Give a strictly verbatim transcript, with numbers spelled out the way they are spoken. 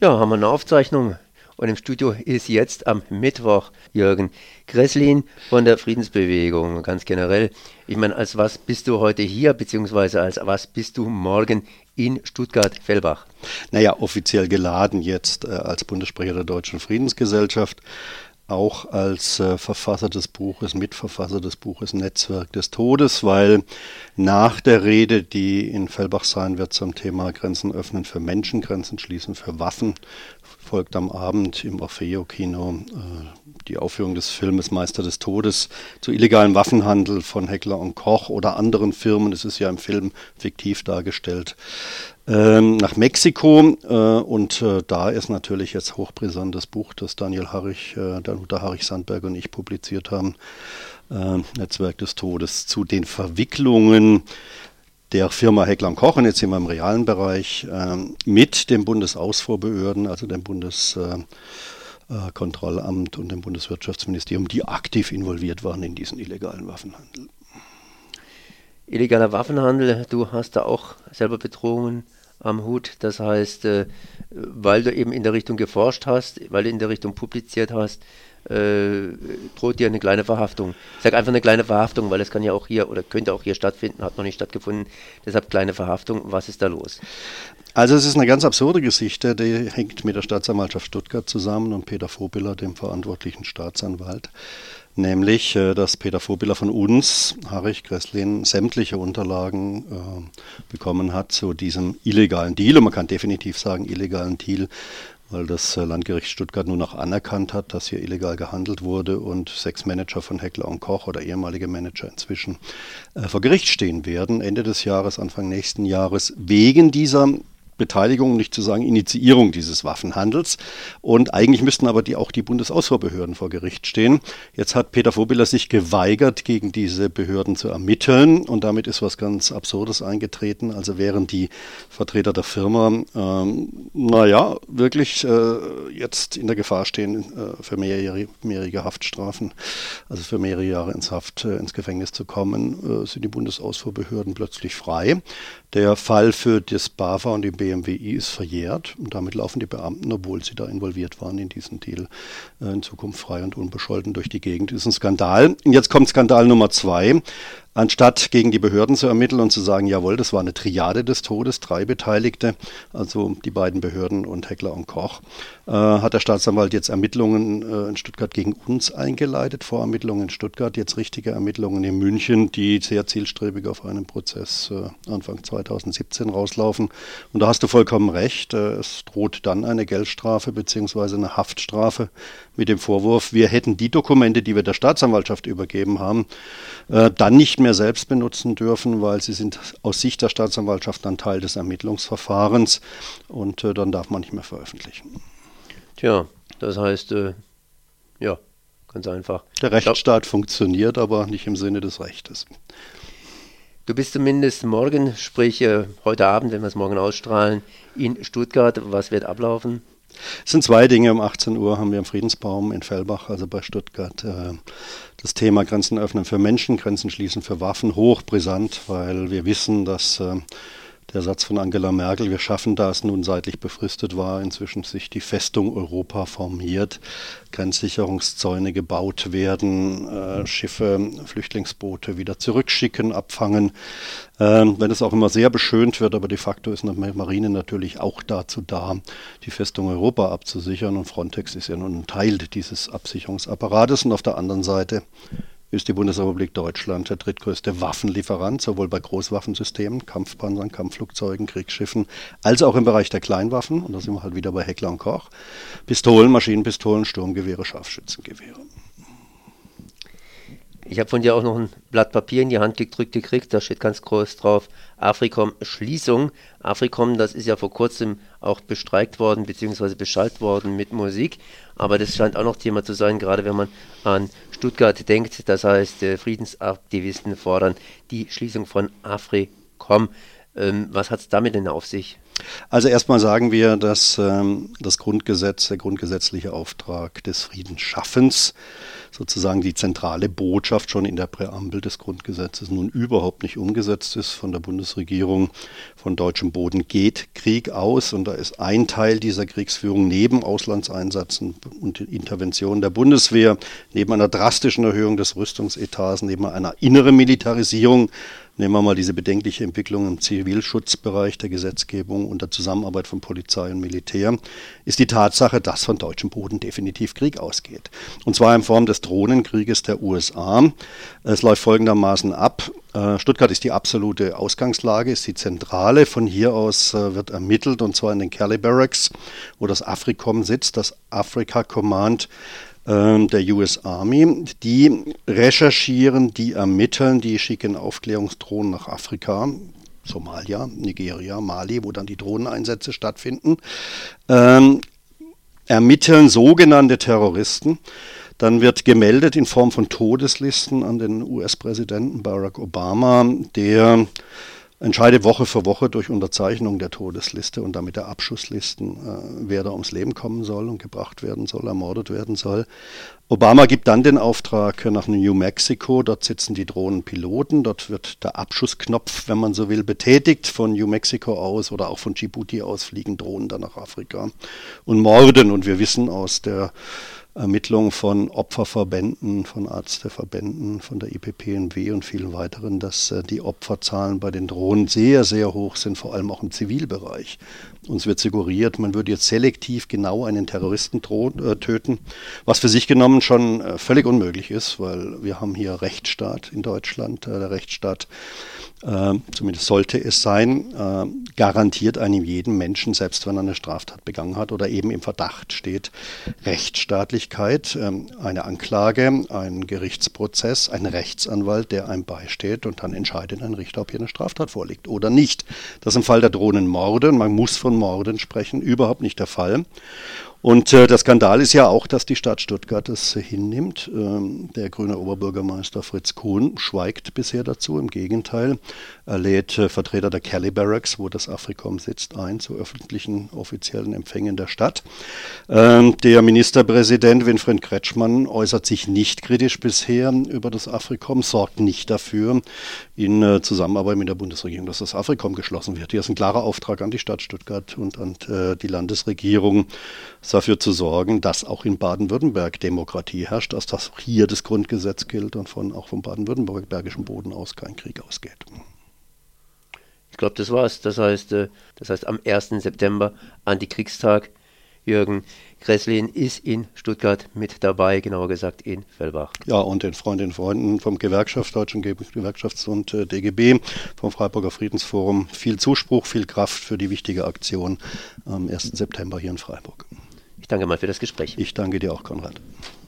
Ja, haben wir eine Aufzeichnung. Und im Studio ist jetzt am Mittwoch Jürgen Gresslin von der Friedensbewegung, ganz generell. Ich meine, als was bist du heute hier, beziehungsweise als was bist du morgen in Stuttgart-Fellbach? Naja, offiziell geladen jetzt äh, als Bundessprecher der Deutschen Friedensgesellschaft, auch als äh, Verfasser des Buches, Mitverfasser des Buches Netzwerk des Todes, weil nach der Rede, die in Fellbach sein wird zum Thema Grenzen öffnen für Menschen, Grenzen schließen für Waffen, folgt am Abend im Orfeo-Kino äh, die Aufführung des Filmes Meister des Todes zu illegalem Waffenhandel von Heckler und Koch oder anderen Firmen. Es ist ja im Film fiktiv dargestellt. Ähm, nach Mexiko äh, und äh, da ist natürlich jetzt hochbrisant das Buch, das Daniel Harrich, äh, Danuta Harrich-Sandberg und ich publiziert haben, äh, Netzwerk des Todes, zu den Verwicklungen der Firma Heckler und Koch, und jetzt sind wir im realen Bereich, äh, mit dem Bundesausfuhrbehörden, also dem Bundeskontrollamt äh, und dem Bundeswirtschaftsministerium, die aktiv involviert waren in diesen illegalen Waffenhandel. Illegaler Waffenhandel, du hast da auch selber Bedrohungen am Hut. Das heißt, äh, weil du eben in der Richtung geforscht hast, weil du in der Richtung publiziert hast, äh, droht dir eine kleine Verhaftung. Ich sage einfach eine kleine Verhaftung, weil es kann ja auch hier oder könnte auch hier stattfinden, hat noch nicht stattgefunden. Deshalb kleine Verhaftung. Was ist da los? Also es ist eine ganz absurde Geschichte, die hängt mit der Staatsanwaltschaft Stuttgart zusammen und Peter Vorbiller, dem verantwortlichen Staatsanwalt. Nämlich, dass Peter Vorbiller von uns, Harrich Gresslin, sämtliche Unterlagen äh, bekommen hat zu diesem illegalen Deal. Und man kann definitiv sagen illegalen Deal, weil das Landgericht Stuttgart nun auch anerkannt hat, dass hier illegal gehandelt wurde und sechs Manager von Heckler und Koch oder ehemalige Manager inzwischen äh, vor Gericht stehen werden, Ende des Jahres, Anfang nächsten Jahres, wegen dieser Beteiligung, nicht zu sagen Initiierung dieses Waffenhandels. Und eigentlich müssten aber die, auch die Bundesausfuhrbehörden vor Gericht stehen. Jetzt hat Peter Vorbiller sich geweigert, gegen diese Behörden zu ermitteln. Und damit ist was ganz Absurdes eingetreten. Also während die Vertreter der Firma, ähm, naja, wirklich äh, jetzt in der Gefahr stehen, äh, für mehrjährige, mehrjährige Haftstrafen, also für mehrere Jahre ins Haft, äh, ins Gefängnis zu kommen, äh, sind die Bundesausfuhrbehörden plötzlich frei. Der Fall für das BAFA und die B M W I ist verjährt und damit laufen die Beamten, obwohl sie da involviert waren in diesen Deal, in Zukunft frei und unbescholten durch die Gegend. Das ist ein Skandal. Und jetzt kommt Skandal Nummer zwei. Anstatt gegen die Behörden zu ermitteln und zu sagen, jawohl, das war eine Triade des Todes, drei Beteiligte, also die beiden Behörden und Heckler und Koch, äh, hat der Staatsanwalt jetzt Ermittlungen äh, in Stuttgart gegen uns eingeleitet, Vorermittlungen in Stuttgart, jetzt richtige Ermittlungen in München, die sehr zielstrebig auf einen Prozess äh, Anfang zweitausendsiebzehn rauslaufen. Und da hast du vollkommen recht, äh, es droht dann eine Geldstrafe bzw. eine Haftstrafe mit dem Vorwurf, wir hätten die Dokumente, die wir der Staatsanwaltschaft übergeben haben, äh, dann nicht mehr selbst benutzen dürfen, weil sie sind aus Sicht der Staatsanwaltschaft dann Teil des Ermittlungsverfahrens und äh, dann darf man nicht mehr veröffentlichen. Tja, das heißt, äh, ja, ganz einfach. Der Rechtsstaat funktioniert, aber nicht im Sinne des Rechtes. Du bist zumindest morgen, sprich äh, heute Abend, wenn wir es morgen ausstrahlen, in Stuttgart. Was wird ablaufen? Es sind zwei Dinge. Um achtzehn Uhr haben wir im Friedensbaum in Fellbach, also bei Stuttgart, äh, das Thema Grenzen öffnen für Menschen, Grenzen schließen für Waffen, hochbrisant, weil wir wissen, dass äh, der Satz von Angela Merkel, wir schaffen das, nun seitlich befristet war, inzwischen sich die Festung Europa formiert, Grenzsicherungszäune gebaut werden, äh, Schiffe, Flüchtlingsboote wieder zurückschicken, abfangen. Ähm, wenn es auch immer sehr beschönt wird, aber de facto ist eine Marine natürlich auch dazu da, die Festung Europa abzusichern, und Frontex ist ja nun ein Teil dieses Absicherungsapparates. Und auf der anderen Seite ist die Bundesrepublik Deutschland der drittgrößte Waffenlieferant, sowohl bei Großwaffensystemen, Kampfpanzern, Kampfflugzeugen, Kriegsschiffen, als auch im Bereich der Kleinwaffen. Und da sind wir halt wieder bei Heckler und Koch. Pistolen, Maschinenpistolen, Sturmgewehre, Scharfschützengewehre. Ich habe von dir auch noch ein Blatt Papier in die Hand gedrückt gekriegt, da steht ganz groß drauf, Afrikom Schließung. Afrikom, das ist ja vor kurzem auch bestreikt worden, beziehungsweise beschallt worden mit Musik, aber das scheint auch noch Thema zu sein, gerade wenn man an Stuttgart denkt, das heißt, äh, Friedensaktivisten fordern die Schließung von Afrikom. Ähm, was hat es damit denn auf sich? Also erstmal sagen wir, dass ähm, das Grundgesetz, der grundgesetzliche Auftrag des Friedensschaffens, sozusagen die zentrale Botschaft schon in der Präambel des Grundgesetzes, nun überhaupt nicht umgesetzt ist von der Bundesregierung. Von deutschem Boden geht Krieg aus und da ist ein Teil dieser Kriegsführung neben Auslandseinsätzen und Interventionen der Bundeswehr, neben einer drastischen Erhöhung des Rüstungsetats, neben einer inneren Militarisierung. Nehmen wir mal diese bedenkliche Entwicklung im Zivilschutzbereich der Gesetzgebung und der Zusammenarbeit von Polizei und Militär, ist die Tatsache, dass von deutschem Boden definitiv Krieg ausgeht. Und zwar in Form des Drohnenkrieges der U S A. Es läuft folgendermaßen ab. Stuttgart ist die absolute Ausgangslage, ist die Zentrale. Von hier aus wird ermittelt, und zwar in den Kelly Barracks, wo das AFRICOM sitzt, das Africa Command der U S Army. Die recherchieren, die ermitteln, die schicken Aufklärungsdrohnen nach Afrika, Somalia, Nigeria, Mali, wo dann die Drohneneinsätze stattfinden, ähm, ermitteln sogenannte Terroristen. Dann wird gemeldet in Form von Todeslisten an den U S-Präsidenten Barack Obama, der entscheidet Woche für Woche durch Unterzeichnung der Todesliste und damit der Abschusslisten, äh, wer da ums Leben kommen soll und gebracht werden soll, ermordet werden soll. Obama gibt dann den Auftrag nach New Mexico, dort sitzen die Drohnenpiloten, dort wird der Abschussknopf, wenn man so will, betätigt. Von New Mexico aus oder auch von Djibouti aus fliegen Drohnen dann nach Afrika und morden. Und wir wissen aus der Ermittlung von Opferverbänden, von Ärzteverbänden, von der I P P N W und vielen weiteren, dass äh, die Opferzahlen bei den Drohnen sehr, sehr hoch sind, vor allem auch im Zivilbereich. Uns wird suggeriert, man würde jetzt selektiv genau einen Terroristen drohen, äh, töten, was für sich genommen schon äh, völlig unmöglich ist, weil wir haben hier Rechtsstaat in Deutschland. Äh, der Rechtsstaat, äh, zumindest sollte es sein, äh, garantiert einem jeden Menschen, selbst wenn er eine Straftat begangen hat oder eben im Verdacht steht, Rechtsstaatlichkeit, äh, eine Anklage, ein Gerichtsprozess, ein Rechtsanwalt, der einem beisteht und dann entscheidet ein Richter, ob hier eine Straftat vorliegt oder nicht. Das ist im Fall der Drohnenmorde und man muss von Morden sprechen, überhaupt nicht der Fall. Und äh, der Skandal ist ja auch, dass die Stadt Stuttgart es äh, hinnimmt. Ähm, der grüne Oberbürgermeister Fritz Kuhn schweigt bisher dazu. Im Gegenteil, er lädt äh, Vertreter der Kelly Barracks, wo das AFRICOM sitzt, ein zu öffentlichen offiziellen Empfängen der Stadt. Ähm, der Ministerpräsident Winfried Kretschmann äußert sich nicht kritisch bisher über das AFRICOM, sorgt nicht dafür in äh, Zusammenarbeit mit der Bundesregierung, dass das AFRICOM geschlossen wird. Hier ist ein klarer Auftrag an die Stadt Stuttgart und an äh, die Landesregierung, dafür zu sorgen, dass auch in Baden-Württemberg Demokratie herrscht, dass das hier das Grundgesetz gilt und von auch vom baden-württembergischen Boden aus kein Krieg ausgeht. Ich glaube, das war's. Das heißt, das heißt am ersten September, Antikriegstag. Jürgen Gresslin ist in Stuttgart mit dabei, genauer gesagt in Fellbach. Ja, und den Freundinnen und Freunden vom Gewerkschaft, Deutschen Gewerkschafts- und äh, D G B, vom Freiburger Friedensforum viel Zuspruch, viel Kraft für die wichtige Aktion am ersten September hier in Freiburg. Ich danke mal für das Gespräch. Ich danke dir auch, Konrad.